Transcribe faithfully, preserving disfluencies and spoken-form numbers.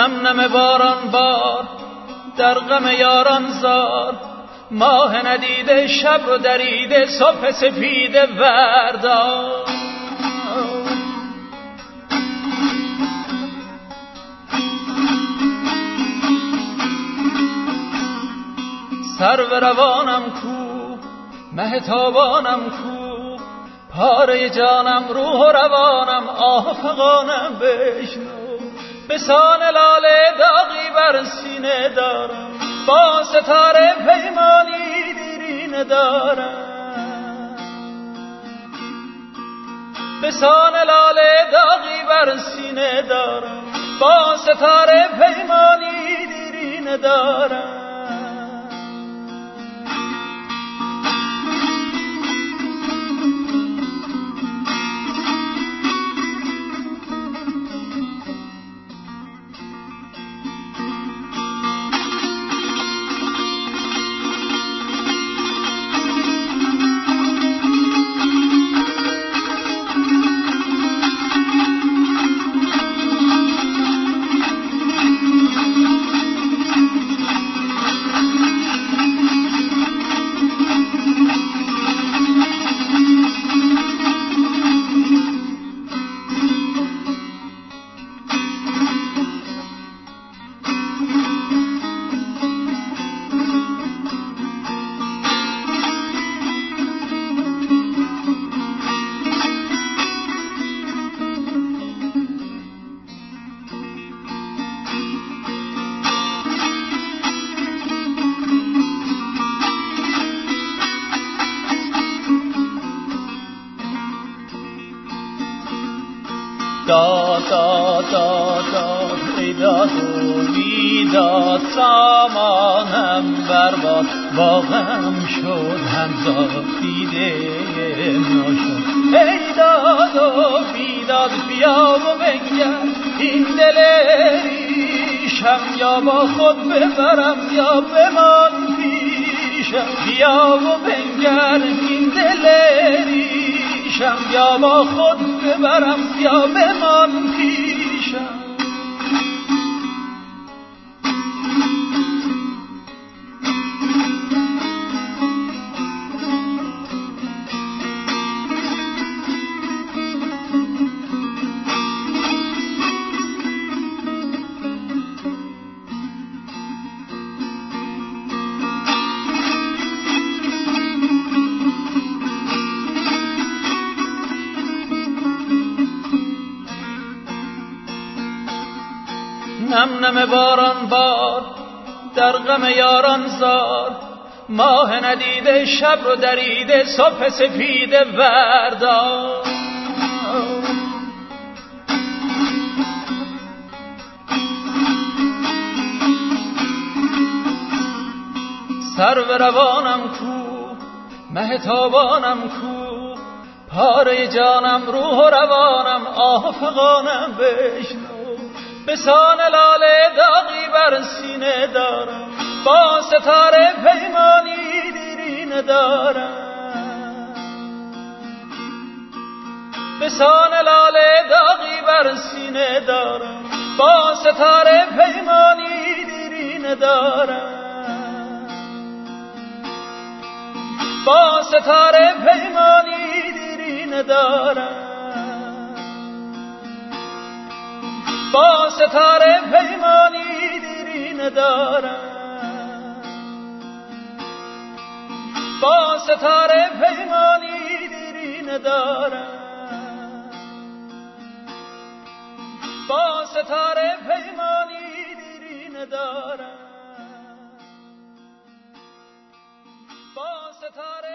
نم نم باران بار در غم یاران زار، ماه ندیده شب رو دریده صبح سپیده وردار. سر و روانم کو، مه تابانم کو، پاره جانم روح و روانم آه فغانم بشنو. به سان لاله داغی بر سینه دارم، با ستاره پیمانی دیرینه دارم. به سان لاله داغی بر سینه دارم، با ستاره پیمانی دیرینه دارم. داد داد داد داد ای داد و بیداد، سامانم برباد باغم شد همزاد دیده ناشد. ای داد و بیداد بیا و بنگر این دل ریشم، یا با خود ببرم یا بمان پیشم. بیا و بنگر این دل ریشم، یا با خود ببرم یا بمان پیشم. نم نم باران بار در غم یاران زار، ماه ندیده شب رو دریده صبح سپیده وردار. سر و روانم کو، مه تابانم کو، پاره جانم روح و روانم آه فغانم بشنو. به سان لاله داغی بر سینه دارم، با ستاره پیمانی دیرینه دارم. به سان لاله داغی بر سینه دارم، با ستاره پیمانی دیرینه دارم. با ستاره پیمانی دیرینه دارم. با ستاره پیمانی دیرینه دارم. با ستاره پیمانی دیرینه دارم. با ستاره پیمانی دیرینه دارم. با ستاره